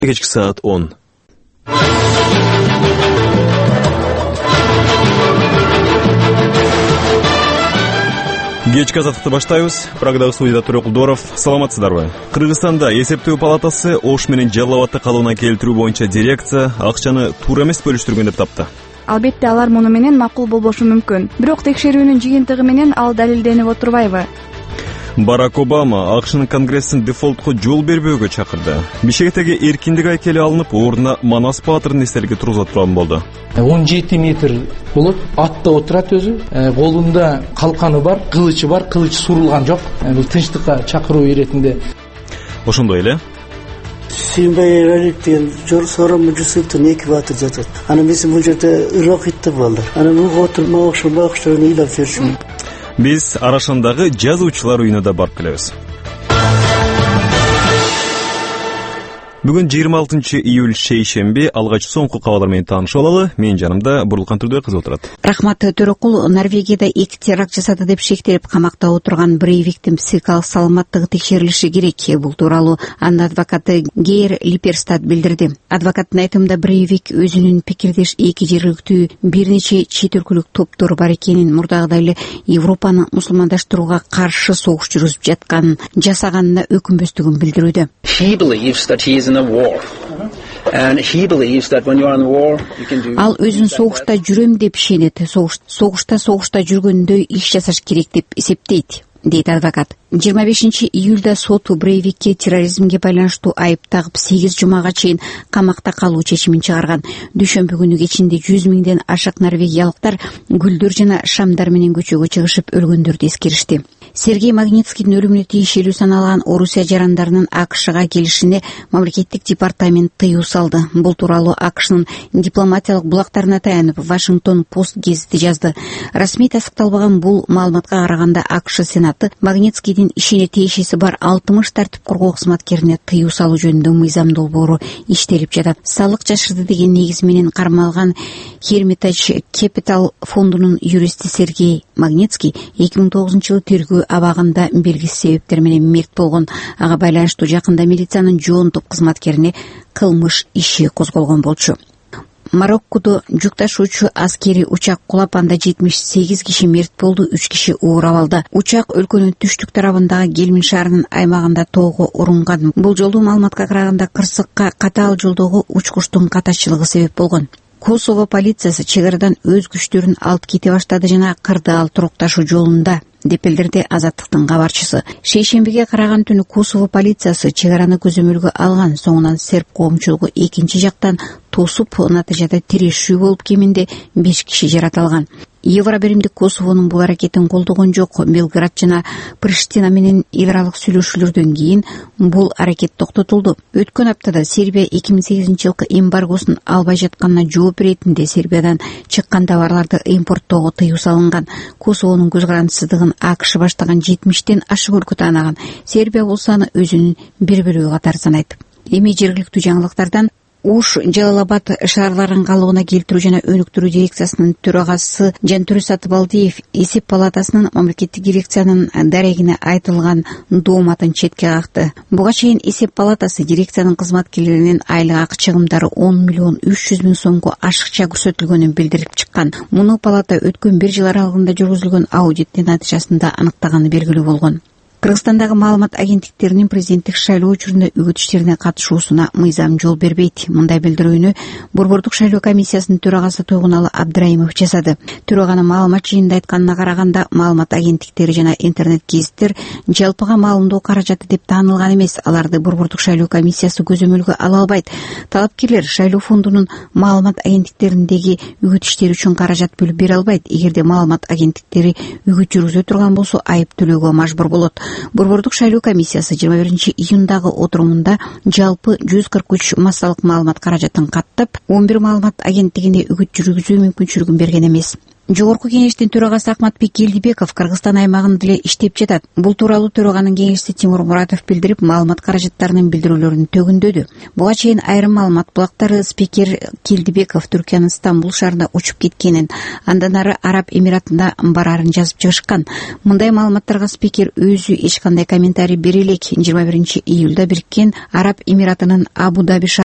Kechki saat 10. Кечки азаттыкты баштайбыз. Прагдагы студияда Төрөк Кулдоров. Саламатсыздарбы? Кыргызстанда эсептөө палатасы Ош менен Жалал Абадты калыбына келтирүү боюнча дирекция акчаны туура эмес бөлүштүргөн деп тапты. Албетте алар муну менен макул болбошу мүмкүн. Бирок текшерүүнүн жыйынтыгы менен ал далилденип отурбайбы? Барак Обама АКШнын Конгрессин дефолтко жол бербөөгө чакырды. Бишкектеги эркиндик айкели алынып, ордуна Манас баатырдын эстелиги тургузулган болду. 17 метр болот, атта отурат өзү, колунда калканы бар, кылычы бар, кылыч сурулган жок. Бул тынчтыкка чакыруу иретинде. Ошондой эле Симбай Ралик деген Сором Жусуптун 2 баатыр жатат. Аны биздин бул жерде Иракытты балдар. Аны муга отурмак окшоштөрүн ыйлап беришим. Биз Арашандагы жазуучулар үйүнө да барып келебиз. Бүгүн 26 июль шейшемби, алгач соңку кабарлар менен таанышып алалы. Менин жанымда Бурлукан Түрдөй отурат. Рахмат. Төрөкул Норвегияда 2 теракт жасады деп шектелип камакта отурган Брейвиктин психикалык саламаттыгы текшерилиши керек. Бул тууралуу анын адвокаты Гейр Липерстад билдирди. Адвокаттын айтымында Брейвик өзүнүн пикирдеш эки жергиликтүү бир нече чет өлкөлүк топтор бар экенин, мурдагыдай эле Европаны мусулмандаштырууга каршы согуш жүргүзүп жатканын, жасаганына өкүнбөстүгүн билдирүүдө. Ал өзүн согушта жүрөм деп ишенет. Согушта жүргөндөй иш жасаш керек деп эсептейт, дейт адвокат. 25 июлда сот Брейвикке терроризмге байланыштуу айып тагып 8 жумага чейин камакта калуу чечимин чыгарган. Дүйшөмбү күнү кечинде 100 миңден ашык норвегиялыктар гүлдөр жана шамдар менен көчөгө чыгышып өлгөндөрдү эскеришти. Сергей Магнитскийдин өлүмүнө тиешелүү саналган Орусия жарандарынын АКШга келишине мамлекеттик департамент тыюу салды. Бул тууралуу АКШнын дипломатиялык булактарына таянып Вашингтон Пост гезити жазды. Расмий тастыкталбаган бул маалыматка караганда АКШ Сенаты Магнитскийдин ишине тиешеси бар 60 тартип коргоо кызматкерине тыюу салуу жөнүндө мыйзам долбоору иштелип жатат. Салык жашырды деген негиз менен кармалган Hermitage Capital фондунун юристи Сергей Магнитский 2009-жылы тергөө абагында белгисиз себептер менен мерт болгон. Ага байланыштуу жакында милициянын жооntук кызматкерине кылмыш иши козголгон болчу. Мароккодо жүк ташуучу аскери учак кулап, анда 78 киши мерт болду, 3 киши оор абалда. Учак өлкөнүн түштүк тарабындагы Гельмин шаарынын аймагында тоого урунган. Бул жолдуу маалыматка караганда кырсыкка катаал жолдогу учкучтун катачылыгы себеп болгон. Косово полициясы чек арадан өз күчтөрүн алып кете баштады жана Кырдаал турук ташуу жолунда, деп билдирди Азаттыктын кабарчысы. Шейшембиге караган түнү Косово полициясы чек араны көзөмөлгө алган. Соңунан серб коомчулугу экинчи жактан тосуп, натыйжада тирешүү болуп кеминде 5 киши жаратылган. Евробиримдик Косовонун бул аракетин колдогон жок. Белград жана Приштина менен эл аралык сүйлөшүүлөрдөн кийин бул аракет токтотулду. Өткөн аптада Сербия 2008-жылкы эмбаргосун албай жатканына жооп беретинде Сербиядан чыккан товарларды импорттоого тыюу салынган. Косовонун көз карандысыздыгын АКШ баштаган 70тен ашык өлкө таанаган. Сербия болсо аны өзүнүн бир бөлүгү катары санайт. Эми жергиликтүү жаңылыктардан Ош Жалал Абад шаарларын калыбына келтирүү жана өнүктүрүү дирекциясынын төрагасы Жантөрө Сатыбалдиев эсеп палатасынын мамлекеттик дирекциянын дарегине айтылган дооматын четке какты. Буга чейин эсеп палатасы дирекциянын кызматкерлеринин айлык акы чыгымдары 10 миллион 300 миң сомго ашыкча көрсөтүлгөнүн билдирип чыккан. Муну палата өткөн 1 жыл аралыгында жүргүзүлгөн аудиттин натыйжасында аныктаганы белгилүү болгон. Кыргызстандагы маалымат агенттиктеринин президенттик шайлоо учурунда үгүт иштерине катышуусуна мыйзам жол бербейт. Мындай билдирүүнү Борбордук шайлоо комиссиясынын төрагасы Тойгуналы Абдрайымов жасады. Төраганын маалымат жыйынында айтканына караганда, маалымат агенттиктери жана интернет гезиттер жалпыга маалымдоо каражаты деп таанылган эмес. Аларды Борбордук шайлоо комиссиясы көзөмөлгө ала албайт. Талапкерлер шайлоо фондунун маалымат агенттиктериндеги үгүт иштери үчүн каражат бөлүп бере албайт. Эгерде маалымат агенттиктери үгүт жүргүзө турган болсо, айып төлөөгө мажбур болот. Борбордук шайлоо комиссиясы 21 июндагы отурумунда жалпы 143 массалык маалымат каражатын каттап, 11 маалымат агенттигине үгүт жүргүзүү мүмкүнчүлүгүн берген эмес. Жогорку кеңештин төрагасы Акматбек Келдибеков Кыргызстан аймагында деле иштеп жатат. Бул тууралуу төраганын кеңешчиси Тимур Муратов билдирип, маалымат каражаттарынын билдирүүлөрүн төгүндөдү. Буга чейин айрым маалымат булактары спикер Келдибеков Түркиянын Стамбул шаарында учуп кеткенин, андан ары Араб Эмиратына барарын жазып чыгышкан. Мындай маалыматтарга спикер өзү эч кандай комментарий бере элек. 21 июлда Бириккен Араб Эмиратынын Абу Даби